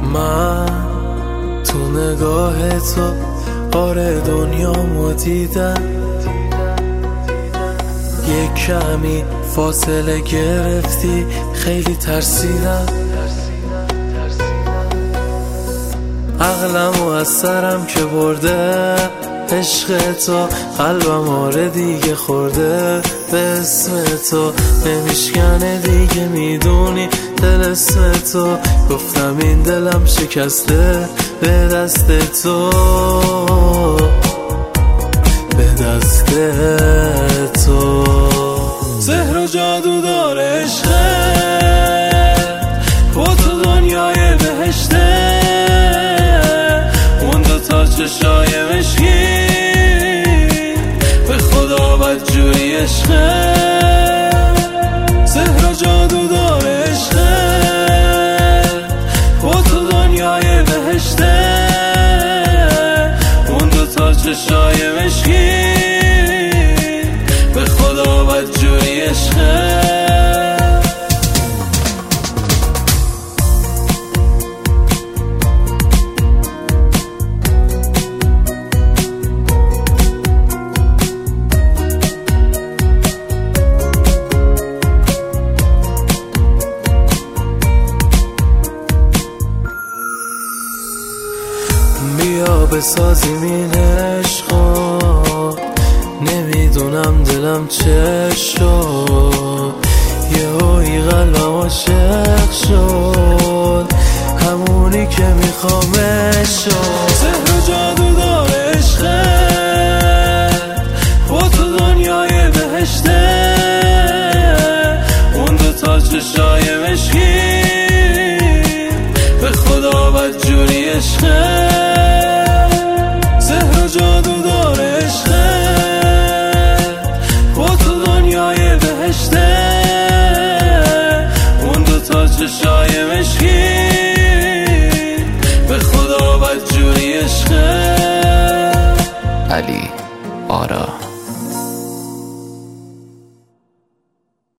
من تو نگاه تو آره دنیامو دیدم، یک کمی فاصله گرفتی خیلی ترسیدم، عقلمو از سرم که برده، عشق تو قلبم آره دیگه خورده، به اسم تو نمیشکنه دیگه، میدونی دل اسم تو، گفتم این دلم شکسته به دست تو، به دست تو. سحر و جادو داره عشقت، با تو دنیای بهشته، اون دوتا چشای مشکی، به خدا بدجوری عشقت. سحر و جادو داره عشقت، با تو دنیای بهشته، اون دوتا چشای مشکی، به خدا بدجوری عشقت. بیا بسازیم این عشقا، نمیدونم دلم چه شد، یهویی قلبم عاشق شد، همونی که میخوامش شد. سحر و جادو داره عشقت، با تو دنیای بهشته، اون دوتا چشای مشکی، به خدا بدجوری عشقت. سحر و جادو داره عشقت، با تو دنیای بهشته، اون دوتا چشای مشکی، به خدا بدجوری عشقت. علی